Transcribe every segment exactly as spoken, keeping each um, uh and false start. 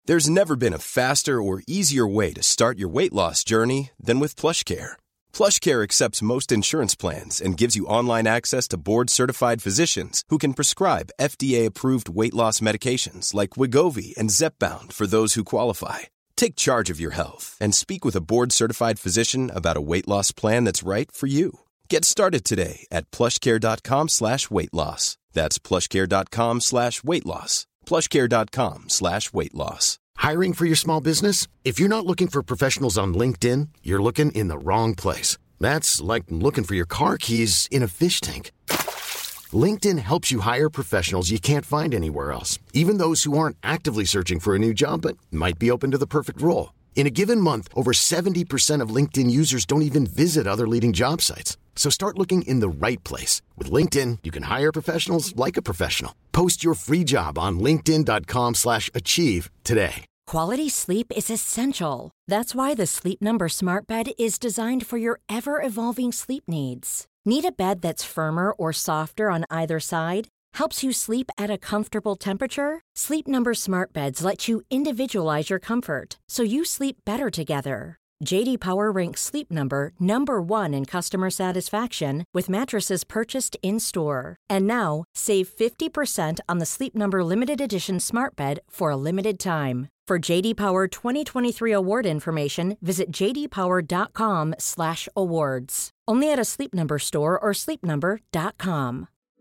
There's never been a faster or easier way to start your weight loss journey than with PlushCare. PlushCare accepts most insurance plans and gives you online access to board-certified physicians who can prescribe F D A-approved weight loss medications like Wegovy and Zepbound for those who qualify. Take charge of your health and speak with a board-certified physician about a weight loss plan that's right for you. Get started today at plushcare.com slash weight loss. That's plushcare.com slash weight loss. plushcare.com slash weight loss. Hiring for your small business? If you're not looking for professionals on LinkedIn, you're looking in the wrong place. That's like looking for your car keys in a fish tank. LinkedIn helps you hire professionals you can't find anywhere else, even those who aren't actively searching for a new job but might be open to the perfect role. In a given month, over seventy percent of LinkedIn users don't even visit other leading job sites. So start looking in the right place. With LinkedIn, you can hire professionals like a professional. Post your free job on linkedin.com slash achieve today. Quality sleep is essential. That's why the Sleep Number Smart Bed is designed for your ever-evolving sleep needs. Need a bed that's firmer or softer on either side? Helps you sleep at a comfortable temperature? Sleep Number Smart Beds let you individualize your comfort, so you sleep better together. J D Power ranks Sleep Number number one in customer satisfaction with mattresses purchased in-store. And now, save fifty percent on the Sleep Number Limited Edition Smart Bed for a limited time. For J D Power twenty twenty-three award information, visit jdpower.com slash awards. Only at a Sleep Number store or sleep number dot com.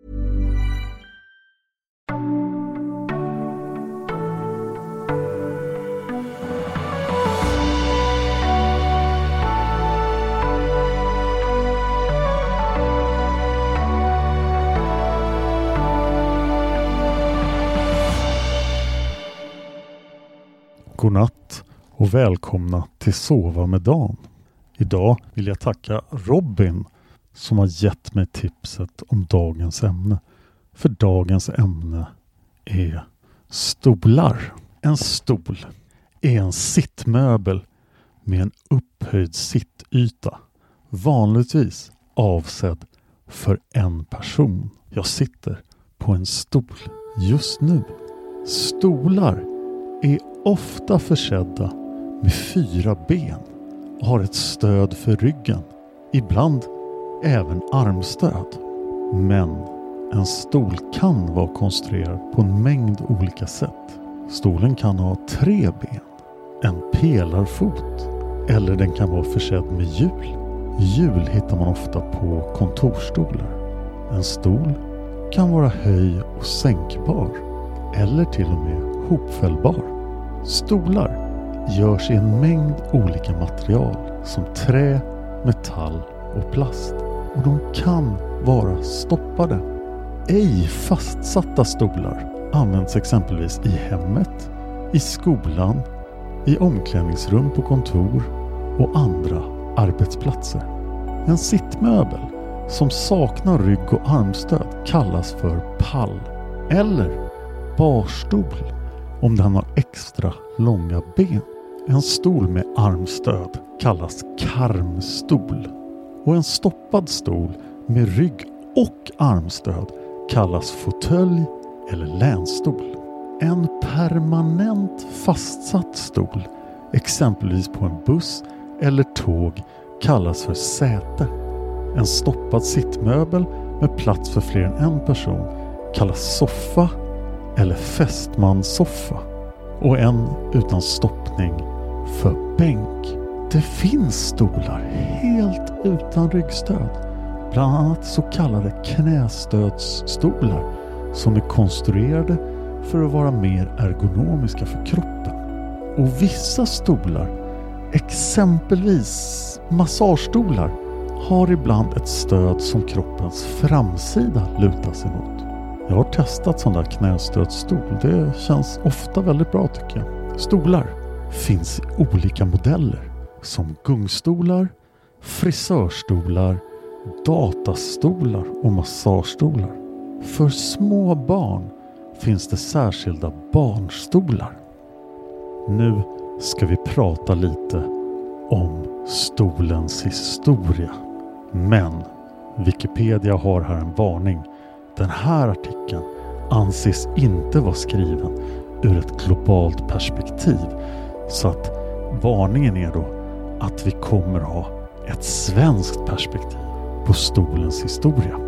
Godnatt och välkomna till Sova med Dan. Idag vill jag tacka Robin som har gett mig tipset om dagens ämne. För dagens ämne är stolar. En stol är en sittmöbel med en upphöjd sittyta. Vanligtvis avsedd för en person. Jag sitter på en stol just nu. Stolar är ofta försedda med fyra ben och har ett stöd för ryggen. Ibland även armstöd. Men en stol kan vara konstruerad på en mängd olika sätt. Stolen kan ha tre ben, en pelarfot eller den kan vara försedd med hjul. Hjul hittar man ofta på kontorstolar. En stol kan vara höj- och sänkbar eller till och med hopfällbar. Stolar görs i en mängd olika material som trä, metall och plast. Och de kan vara stoppade. Ej fastsatta stolar används exempelvis i hemmet, i skolan, i omklädningsrum på kontor och andra arbetsplatser. En sittmöbel som saknar rygg och armstöd kallas för pall eller barstol om den har extra långa ben. En stol med armstöd kallas karmstol och en stoppad stol med rygg och armstöd kallas fåtölj eller länstol. En permanent fastsatt stol, exempelvis på en buss eller tåg, kallas för säte. En stoppad sittmöbel med plats för fler än en person kallas soffa eller fästmanssoffa. Och en utan stoppning för bänk. Det finns stolar helt utan ryggstöd. Bland annat så kallade knästödsstolar som är konstruerade för att vara mer ergonomiska för kroppen. Och vissa stolar, exempelvis massagestolar, har ibland ett stöd som kroppens framsida lutar sig mot. Jag har testat sån där knästödsstol. Det känns ofta väldigt bra tycker jag. Stolar finns i olika modeller som gungstolar, frisörstolar, datastolar och massagestolar. För små barn finns det särskilda barnstolar. Nu ska vi prata lite om stolens historia. Men Wikipedia har här en varning. Den här artikeln anses inte vara skriven ur ett globalt perspektiv. Så att varningen är då att vi kommer ha ett svenskt perspektiv på stolens historia.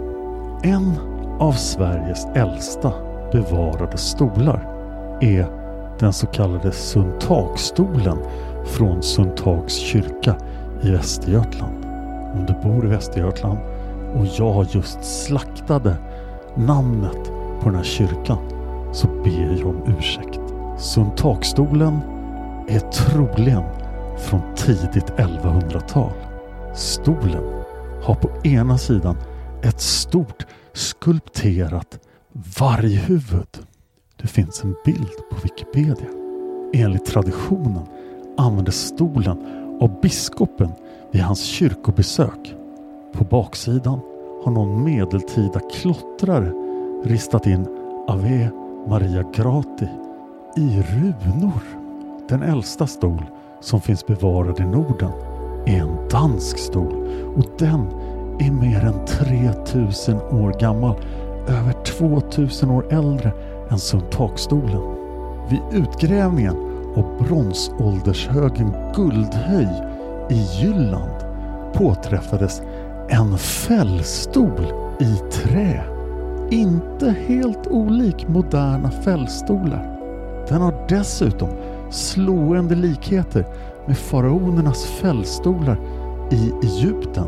En av Sveriges äldsta bevarade stolar är den så kallade Sundtagsstolen från Sundtags kyrka i Västergötland. Om du bor i Västergötland och jag just slaktade namnet på den här kyrkan, så ber jag om ursäkt. Sundtagsstolen är troligen från tidigt elvahundratal. Stolen har på ena sidan ett stort skulpterat varghuvud. Det finns en bild på Wikipedia. Enligt traditionen användes stolen av biskopen vid hans kyrkobesök. På baksidan har någon medeltida klottrare ristat in Ave Maria Grati i runor. Den äldsta stol som finns bevarad i Norden är en dansk stol, och den är mer än tre tusen år gammal, över två tusen år äldre än Sundtagsstolen. Vid utgrävningen av bronsåldershögen Guldhöj i Jylland påträffades en fällstol i trä. Inte helt olik moderna fällstolar. Den har dessutom slående likheter med faraonernas fällstolar i Egypten.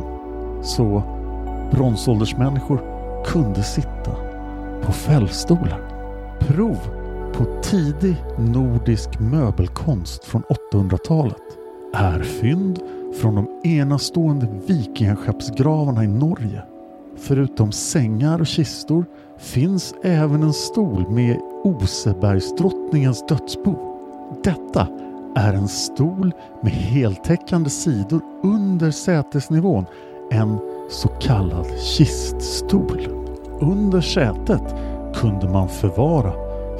Så bronsåldersmänniskor kunde sitta på fällstolar. Prov på tidig nordisk möbelkonst från åttahundratalet är fynd från de enastående vikingaskeppsgravarna i Norge. Förutom sängar och kistor finns även en stol med Osebergsdrottningens dödsbo. Detta är en stol med heltäckande sidor under sätesnivån, en så kallad kiststol. Under sätet kunde man förvara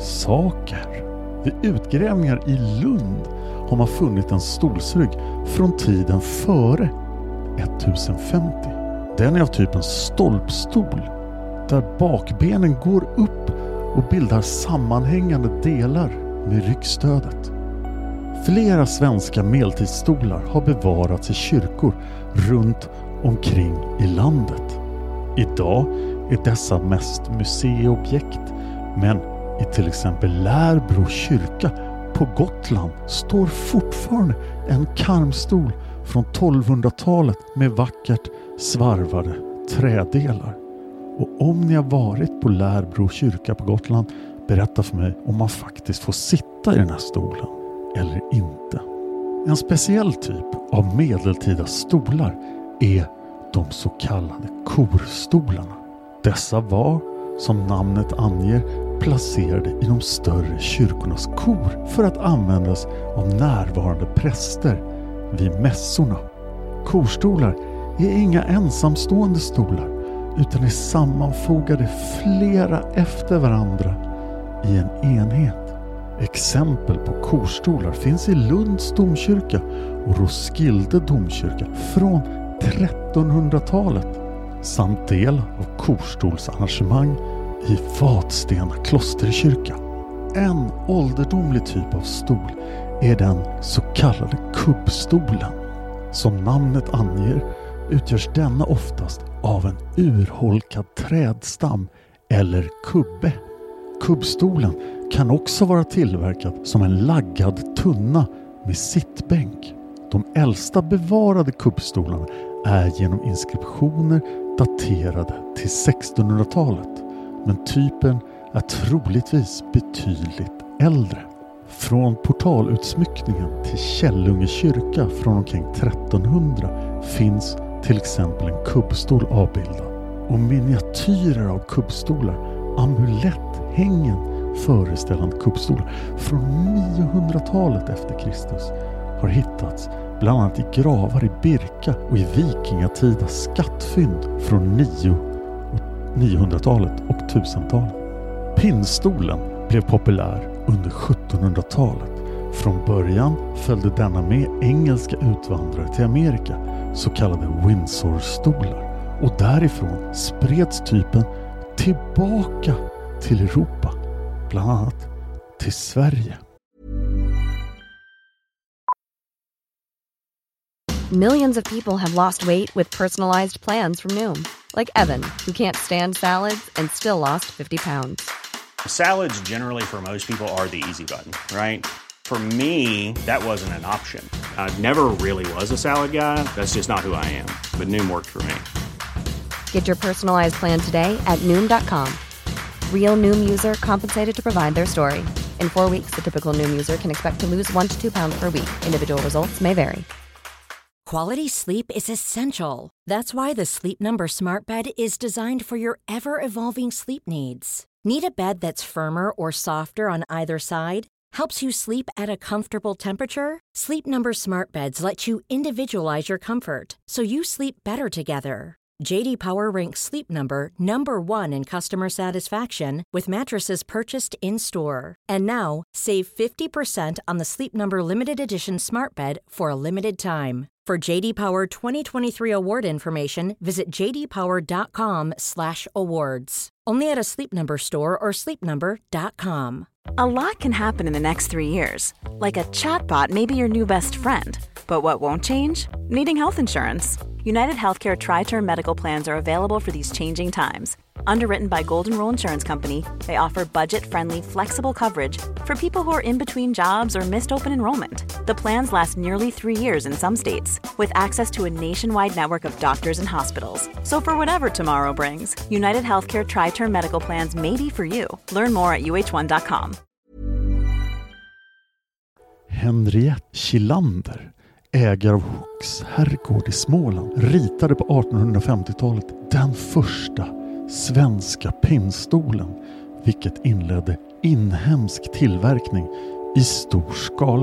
saker. Vid utgrävningar i Lund har man funnit en stolsrygg från tiden före ettusenfemtio. Den är av typen stolpstol, där bakbenen går upp och bildar sammanhängande delar med ryggstödet. Flera svenska medeltidsstolar har bevarats i kyrkor runt omkring i landet. Idag är dessa mest museiobjekt, men i till exempel Lärbro kyrka på Gotland står fortfarande en karmstol från tolvhundratalet med vackert svarvade trädelar. Och om ni har varit på Lärbro kyrka på Gotland, berätta för mig om man faktiskt får sitta i den här stolen eller inte. En speciell typ av medeltida stolar är de så kallade korstolarna. Dessa var, som namnet anger, placerade i de större kyrkornas kor för att användas av närvarande präster vid mässorna. Korstolar är inga ensamstående stolar, utan är sammanfogade flera efter varandra i en enhet. Exempel på korstolar finns i Lunds domkyrka och Roskilde domkyrka från trettonhundratalet samt del av korstolsarrangemang i Vadstena klosterkyrka. En ålderdomlig typ av stol är den så kallade kubbstolen. Som namnet anger utgörs denna oftast av en urholkad trädstam eller kubbe. Kubbstolen kan också vara tillverkad som en laggad tunna med sittbänk. De äldsta bevarade kubbstolarna är genom inskriptioner daterade till sextonhundratalet, men typen är troligtvis betydligt äldre. Från portalutsmyckningen till Källunge kyrka från omkring trettonhundra finns till exempel en kubbstol avbildad, och miniatyrer av kubbstolar, amuletthängen föreställande kubbstolar från niohundratalet efter Kristus har hittats bland annat i gravar i Birka och i vikingatida skattfynd från niohundratalet och tusentalet. Pinnstolen blev populär under sjuttonhundratalet. Från början följde denna med engelska utvandrare till Amerika, så kallade Windsor-stolar, och därifrån spreds typen tillbaka till Europa, bland annat till Sverige. Millions of people have lost weight with personalized plans from Noom. Like Evan, who can't stand salads and still lost fifty pounds. Salads generally for most people are the easy button, right? For me, that wasn't an option. I never really was a salad guy. That's just not who I am. But Noom worked for me. Get your personalized plan today at Noom dot com. Real Noom user compensated to provide their story. In four weeks, the typical Noom user can expect to lose one to two pounds per week. Individual results may vary. Quality sleep is essential. That's why the Sleep Number Smart Bed is designed for your ever-evolving sleep needs. Need a bed that's firmer or softer on either side? Helps you sleep at a comfortable temperature? Sleep Number Smart Beds let you individualize your comfort, so you sleep better together. J D Power ranks Sleep Number number one in customer satisfaction with mattresses purchased in-store. And now, save fifty percent on the Sleep Number Limited Edition Smart Bed for a limited time. For J D Power twenty twenty-three award information, visit j d power dot com slash awards. Only at a Sleep Number store or sleep number dot com. A lot can happen in the next three years. Like a chatbot may be your new best friend. But what won't change? Needing health insurance. United Healthcare Tri-Term Medical Plans are available for these changing times. Underwritten by Golden Rule Insurance Company, they offer budget-friendly, flexible coverage for people who are in between jobs or missed open enrollment. The plans last nearly three years in some states, with access to a nationwide network of doctors and hospitals. So for whatever tomorrow brings, United Healthcare Tri-Term Medical Plans may be for you. Learn more at u h one dot com. Henriette Kilander, ägare av Hooks herrgård i Småland, ritade på artonhundrafemtiotalet den första svenska pinnstolen, vilket inledde inhemsk tillverkning i stor skala.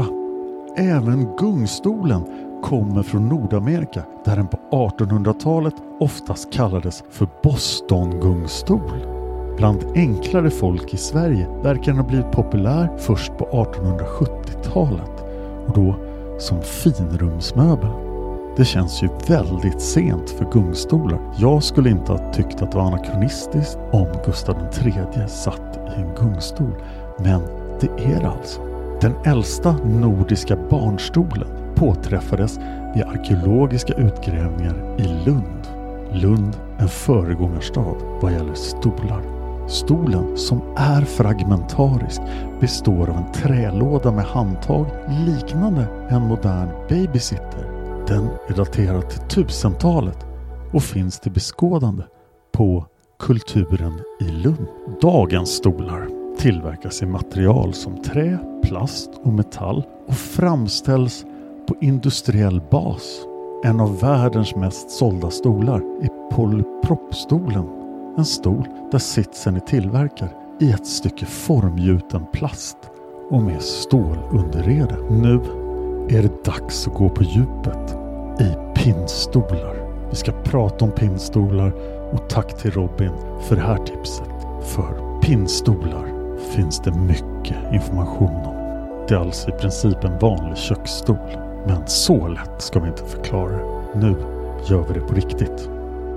Även gungstolen kommer från Nordamerika, där den på artonhundratalet oftast kallades för Boston-gungstol. Bland enklare folk i Sverige verkar den ha blivit populär först på artonhundrasjuttiotalet, och då som finrumsmöbel. Det känns ju väldigt sent för gungstolar. Jag skulle inte ha tyckt att det var anakronistiskt om Gustav den tredje satt i en gungstol. Men det är det alltså. Den äldsta nordiska barnstolen påträffades vid arkeologiska utgrävningar i Lund. Lund, en föregångarstad vad gäller stolar. Stolen, som är fragmentarisk, består av en trälåda med handtag liknande en modern babysitter. Den är daterad till tusentalet och finns till beskådande på Kulturen i Lund. Dagens stolar tillverkas i material som trä, plast och metall och framställs på industriell bas. En av världens mest sålda stolar är polypropstolen. En stol där sitsen är tillverkad i ett stycke formgjuten plast och med stålunderrede. Nu är det dags att gå på djupet i pinnstolar. Vi ska prata om pinnstolar, och tack till Robin för det här tipset. För pinnstolar finns det mycket information om. Det är alltså i princip en vanlig köksstol, men så lätt ska vi inte förklara det. Nu gör vi det på riktigt.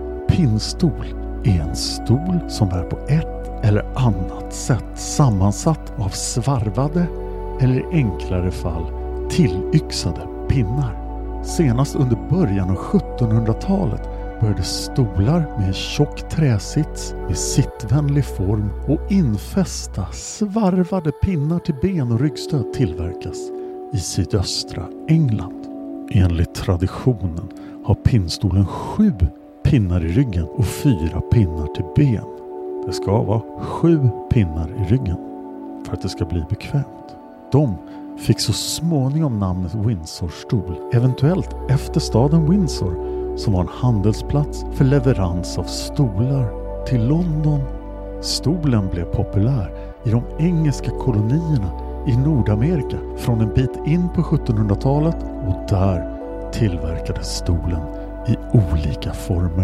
Pinnstol är en stol som är på ett eller annat sätt sammansatt av svarvade eller i enklare fall tillyxade pinnar. Senast under början av sjuttonhundratalet började stolar med en tjock träsits med sittvänlig form och infästa svarvade pinnar till ben och ryggstöd tillverkas i sydöstra England. Enligt traditionen har pinnstolen sju pinnar i ryggen och fyra pinnar till ben. Det ska vara sju pinnar i ryggen för att det ska bli bekvämt. De fick så småningom namnet Windsorstol, eventuellt efter staden Windsor som var en handelsplats för leverans av stolar till London. Stolen blev populär i de engelska kolonierna i Nordamerika från en bit in på sjuttonhundratalet, och där tillverkades stolen i olika former.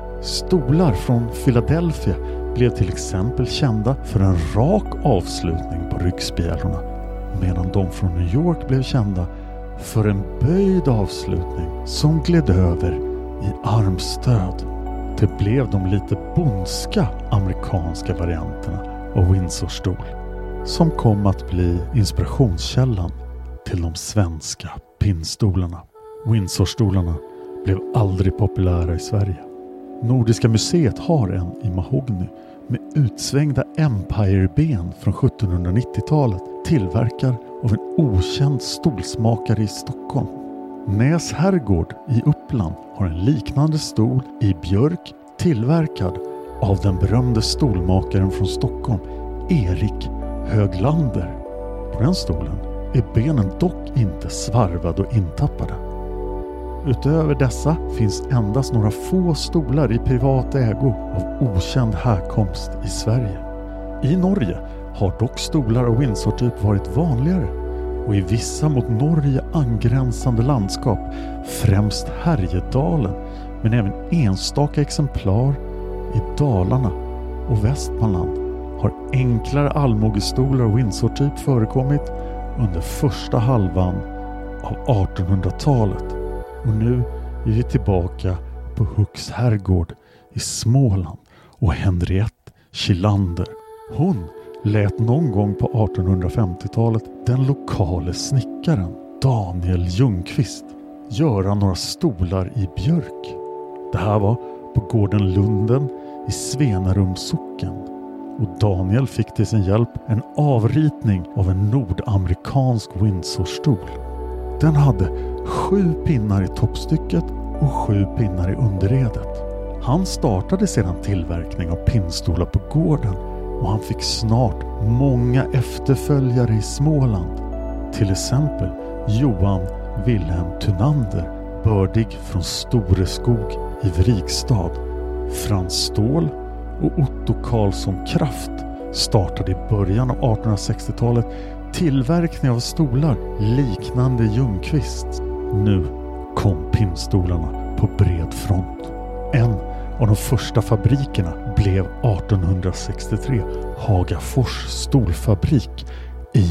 Stolar från Philadelphia blev till exempel kända för en rak avslutning på ryggspjälorna, medan de från New York blev kända för en böjd avslutning som gled över i armstöd. Det blev de lite bondska amerikanska varianterna av Windsorstol. som kom att bli inspirationskällan till de svenska pinnstolarna. Windsorstolarna blev aldrig populära i Sverige. Nordiska museet har en i mahogny med utsvängda Empire-ben från sjuttonhundranittiotalet, tillverkad av en okänd stolsmakare i Stockholm. Näs herrgård i Uppland har en liknande stol i björk tillverkad av den berömde stolmakaren från Stockholm, Erik Höglander. På den stolen är benen dock inte svarvade och intappade. Utöver dessa finns endast några få stolar i privat ägo av okänd härkomst i Sverige. I Norge har dock stolar av Windsor-typ varit vanligare, och i vissa mot Norge angränsande landskap, främst Härjedalen, men även enstaka exemplar i Dalarna och Västmanland, har enklare allmogestolar av Windsor-typ förekommit under första halvan av artonhundratalet. Och nu är vi tillbaka på Hux herrgård i Småland och Henriette Kilander. Hon lät någon gång på artonhundrafemtiotalet den lokale snickaren Daniel Ljungqvist göra några stolar i björk. Det här var på gården Lunden i Svenarums socken, och Daniel fick till sin hjälp en avritning av en nordamerikansk Windsor-stol. Den hade sju pinnar i toppstycket och sju pinnar i underredet. Han startade sedan tillverkning av pinnstolar på gården, och han fick snart många efterföljare i Småland. Till exempel Johan Wilhelm Thunander, bördig från Storeskog i Vrigstad. Frans Ståhl och Otto Karlsson Kraft startade i början av artonhundrasextiotalet tillverkning av stolar liknande Ljungqvist. Nu kom pinnstolarna på bred front. En av de första fabrikerna blev artonhundrasextiotre Hagafors stolfabrik i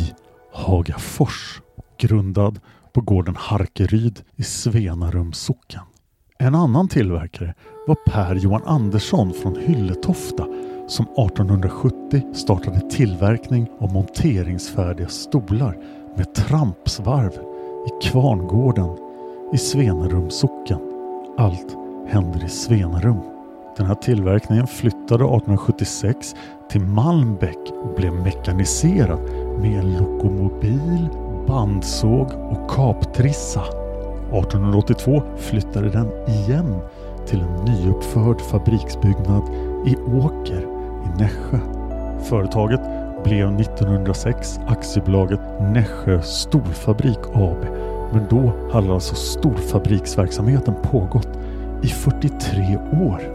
Hagafors, grundad på gården Harkeryd i Svenarums socken. En annan tillverkare var Per Johan Andersson från Hylletofta, som artonhundrasjuttio startade tillverkning av monteringsfärdiga stolar med trampsvarv i Kvarngården i Svenarums socken. Allt händer i Svenarum. Den här tillverkningen flyttade artonhundrasjuttiosex till Malmbäck och blev mekaniserad med en lokomobil, bandsåg och kaptrissa. artonhundraåttiotvå flyttade den igen till en nyuppförd fabriksbyggnad i Åker i Nässjö. Företaget blev nittonhundrasex aktiebolaget Nässjö Stolfabrik A B, men då hade alltså storfabriksverksamheten pågått i fyrtiotre år.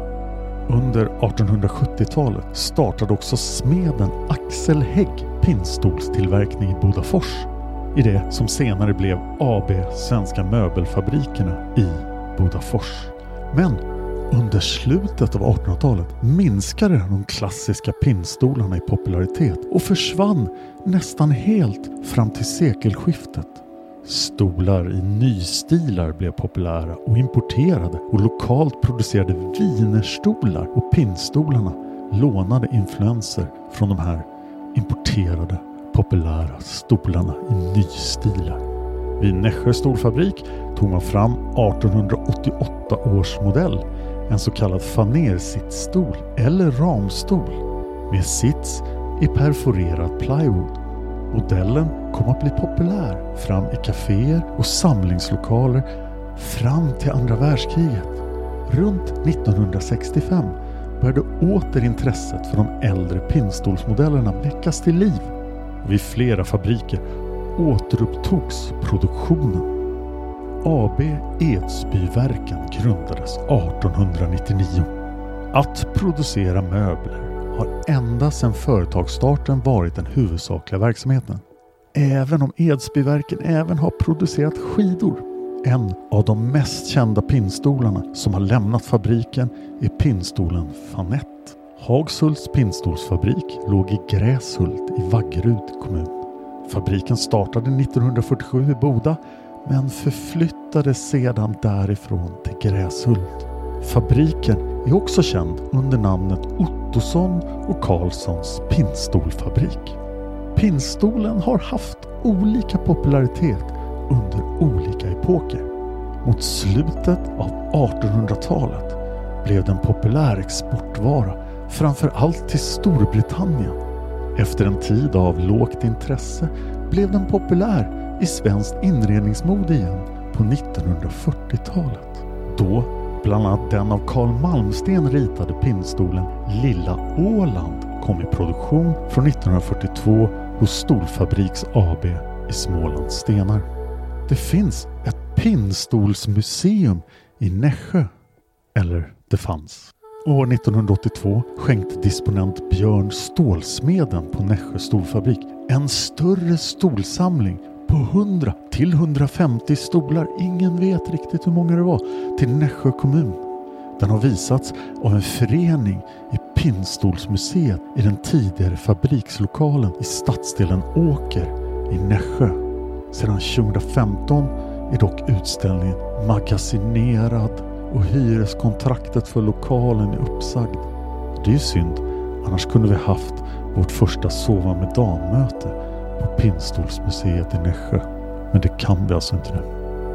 Under artonhundrasjuttiotalet startade också smeden Axel Hägg pinnstolstillverkning i Bodafors, i det som senare blev A B Svenska Möbelfabrikerna i Bodafors. Men under slutet av artonhundratalet minskade de klassiska pinnstolarna i popularitet och försvann nästan helt fram till sekelskiftet. Stolar i nystilar blev populära och importerade, och lokalt producerade wienerstolar och pinnstolarna lånade influenser från de här importerade populära stolarna i nystilar. Vid Nässjö stolfabrik tog man fram artonhundraåttioåtta års modell, en så kallad fanersittstol eller ramstol med sits i perforerad plywood. Modellen kom att bli populär fram i kaféer och samlingslokaler fram till andra världskriget. Runt nittonhundrasextiofem började åter intresset för de äldre pinnstolsmodellerna väckas till liv. Vid flera fabriker återupptogs produktionen. A B Edsbyverken grundades artonhundranittionio. Att producera möbler har ända sedan företagsstarten varit den huvudsakliga verksamheten. Även om Edsbyverken även har producerat skidor. En av de mest kända pinnstolarna som har lämnat fabriken är pinnstolen Fanett. Hagshults pinnstolsfabrik låg i Gräshult i Vaggeryd kommun. Fabriken startade nittonhundrafyrtiosju i Boda, men förflyttades sedan därifrån till Gräshult. Fabriken är också känd under namnet Ottosson och Karlssons pinnstolfabrik. Pinnstolen har haft olika popularitet under olika epoker. Mot slutet av artonhundratalet blev den populär exportvara framför allt till Storbritannien. Efter en tid av lågt intresse blev den populär i svenskt inredningsmode igen på nittonhundrafyrtiotalet. Då bland annat den av Carl Malmsten ritade pinnstolen Lilla Åland kom i produktion från nittonhundrafyrtiotvå hos Stolfabriks A B i Smålands Stenar. Det finns ett pinnstolsmuseum i Nässjö. Eller det fanns. År nittonhundraåttiotvå skänkte disponent Björn Stålsmeden på Nässjö Stolfabrik en större stolsamling på hundra till hundrafemtio stolar. Ingen vet riktigt hur många det var till Nässjö kommun. Den har visats av en förening i Pinnstolsmuseet i den tidigare fabrikslokalen i stadsdelen Åker i Nässjö. Sedan tjugohundrafemton är dock utställningen magasinerad och hyreskontraktet för lokalen är uppsagd. Det är ju synd, annars kunde vi haft vårt första Sova med Dan-möte på Pinnstolsmuseet i Nässjö. Men det kan vi alltså inte nu.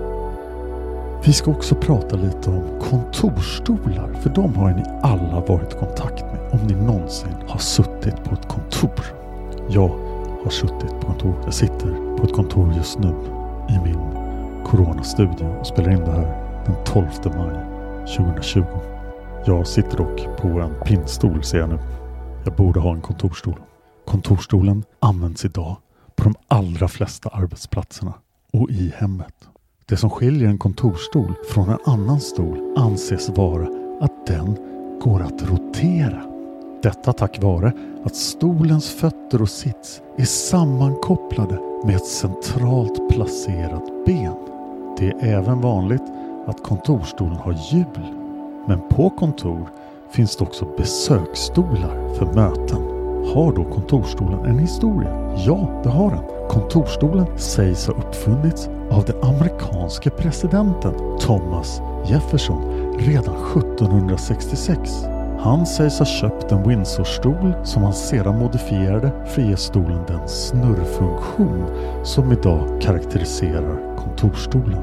Vi ska också prata lite om kontorstolar, för de har ni alla varit i kontakt med om ni någonsin har suttit på ett kontor. Jag har suttit på kontor. Jag sitter på ett kontor just nu i min coronastudio och spelar in det här den tolfte maj tjugohundratjugo. Jag sitter dock på en pinnstol, ser jag nu. Jag borde ha en kontorstol. Kontorstolen används idag på de allra flesta arbetsplatserna och i hemmet. Det som skiljer en kontorstol från en annan stol anses vara att den går att rotera. Detta tack vare att stolens fötter och sits är sammankopplade med ett centralt placerat ben. Det är även vanligt att kontorstolen har hjul. Men på kontor finns det också besöksstolar för möten. Har då kontorstolen en historia? Ja, det har den. Kontorstolen sägs ha uppfunnits av den amerikanske presidenten Thomas Jefferson redan sjuttonhundrasextiosex. Han sägs ha köpt en Windsor-stol som han sedan modifierade för att ge stolen den snurrfunktion som idag karaktäriserar kontorstolen.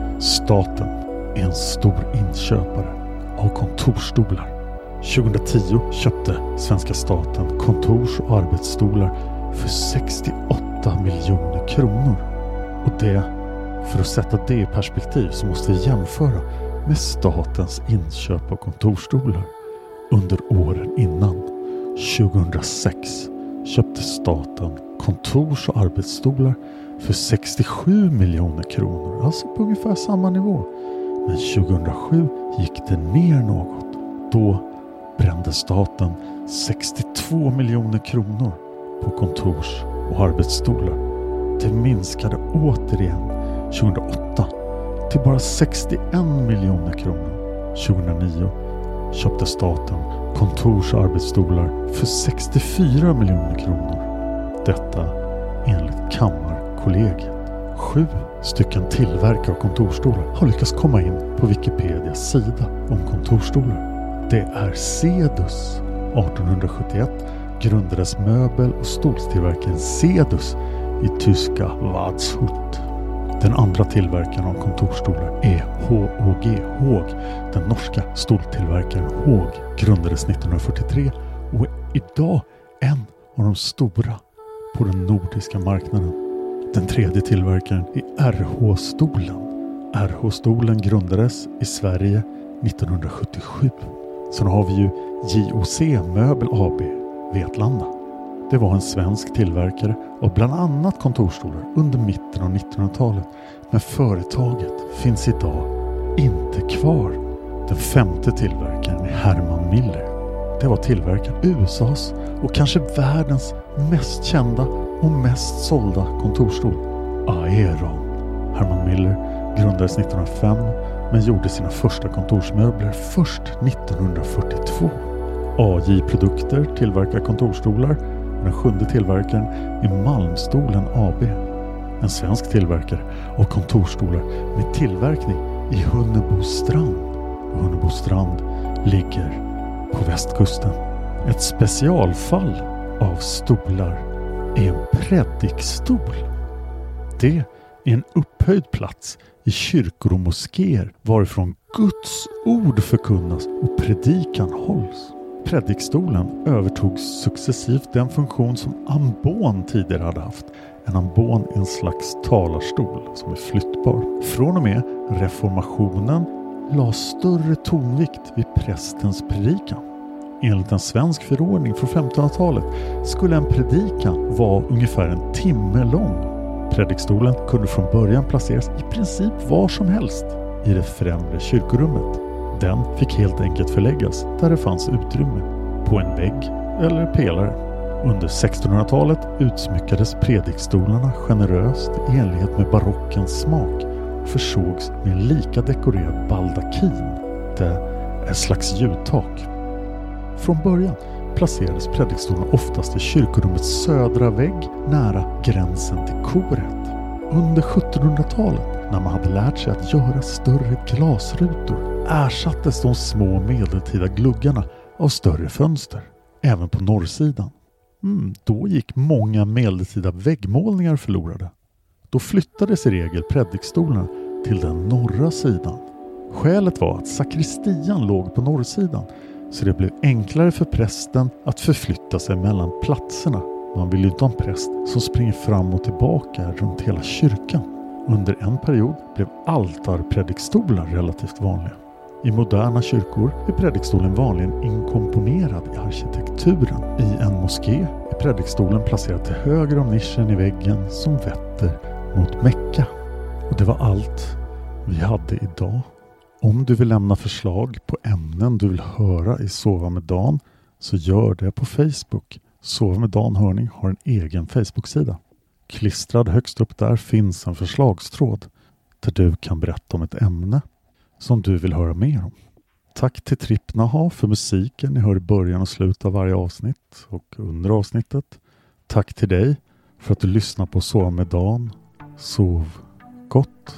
Staten är en stor inköpare av kontorstolar. tjugohundratio köpte svenska staten kontors- och arbetsstolar för sextioåtta miljoner kronor. Och det, för att sätta det i perspektiv, så måste vi jämföra med statens inköp av kontorstolar under åren innan. tjugohundrasex köpte staten kontors- och arbetsstolar för sextiosju miljoner kronor, alltså på ungefär samma nivå. Men tjugohundrasju gick det ner något. Då brände staten sextiotvå miljoner kronor på kontors- och arbetsstolar. Det minskade återigen tjugohundraåtta till bara sextioen miljoner kronor. tjugohundranio köpte staten kontors- och arbetsstolar för sextiofyra miljoner kronor. Detta enligt Kammarkollegiet. Sju stycken tillverkare av kontorstolar har lyckats komma in på Wikipedias sida om kontorstolar. Det är Cedus. artonhundrasjuttioett grundades möbel- och stolstillverkaren Cedus i tyska Wadshut. Den andra tillverkaren av kontorstolar är H O G, Håg. Den norska stoltillverkaren Håg grundades nittonhundrafyrtiotre och är idag en av de stora på den nordiska marknaden. Den tredje tillverkaren är R H-stolen. R H-stolen grundades i Sverige nittonhundrasjuttiosju. Sen har vi ju J O C Möbel A B, Vetlanda. Det var en svensk tillverkare av bland annat kontorstolar under mitten av nittonhundratalet. Men företaget finns idag inte kvar. Den femte tillverkaren är Herman Miller. Det var tillverkaren U S A:s och kanske världens mest kända och mest sålda kontorstol, Aeron. Herman Miller grundades nittonhundrafem men gjorde sina första kontorsmöbler först nittonhundrafyrtiotvå. A J Produkter tillverkar kontorstolar. Den sjunde tillverkaren är Malmstolen A B. En svensk tillverkare av kontorstolar med tillverkning i Hunnebostrand. Och Hunnebostrand ligger på västkusten. Ett specialfall av stolar är en predikstol. Det är en upphöjd plats i kyrkor och moskéer varifrån Guds ord förkunnas och predikan hålls. Predikstolen övertog successivt den funktion som ambon tidigare hade haft. En ambon är en slags talarstol som är flyttbar. Från och med reformationen lades större tonvikt vid prästens predikan. Enligt en svensk förordning från femtonhundratalet skulle en predikan vara ungefär en timme lång. Predikstolen kunde från början placeras i princip var som helst i det främre kyrkorummet. Den fick helt enkelt förläggas där det fanns utrymme, på en vägg eller pelare. Under sextonhundratalet utsmyckades predikstolarna generöst i enlighet med barockens smak och försågs med en lika dekorerad baldakin. Det är ett slags ljudtak. Från början placerades predikstolarna oftast i kyrkorummets södra vägg nära gränsen till koret. Under sjuttonhundratalet, när man hade lärt sig att göra större glasrutor, ersattes de små medeltida gluggarna av större fönster, även på norrsidan. Mm, då gick många medeltida väggmålningar förlorade. Då flyttades i regel predikstolarna till den norra sidan. Skälet var att sakristian låg på norrsidan, så det blev enklare för prästen att förflytta sig mellan platserna. Man vill ju inte ha en präst som springer fram och tillbaka runt hela kyrkan. Under en period blev altarpredikstolar relativt vanliga. I moderna kyrkor är predikstolen vanligen inkomponerad i arkitekturen. I en moské är predikstolen placerad till höger om nischen i väggen som vetter mot Mecka. Och det var allt vi hade idag. Om du vill lämna förslag på ämnen du vill höra i Sova med Dan, så gör det på Facebook. Sova med Dan Hörning har en egen Facebook-sida. Klistrad högst upp där finns en förslagstråd där du kan berätta om ett ämne som du vill höra mer om. Tack till Tripp Naha för musiken ni hör i början och slutet av varje avsnitt och under avsnittet. Tack till dig för att du lyssnar på Sova med Dan. Sov gott!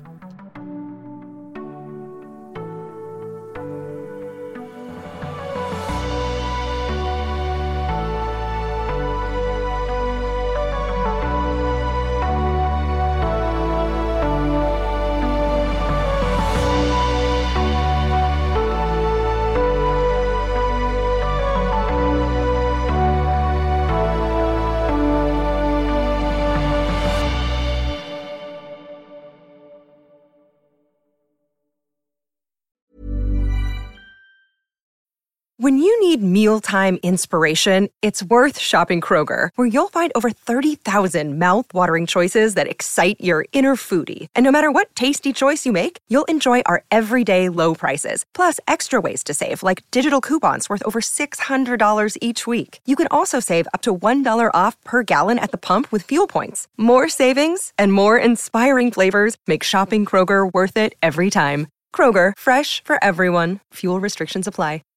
When you need mealtime inspiration, it's worth shopping Kroger, where you'll find over thirty thousand mouth-watering choices that excite your inner foodie. And no matter what tasty choice you make, you'll enjoy our everyday low prices, plus extra ways to save, like digital coupons worth over six hundred dollars each week. You can also save up to one dollar off per gallon at the pump with fuel points. More savings and more inspiring flavors make shopping Kroger worth it every time. Kroger, fresh for everyone. Fuel restrictions apply.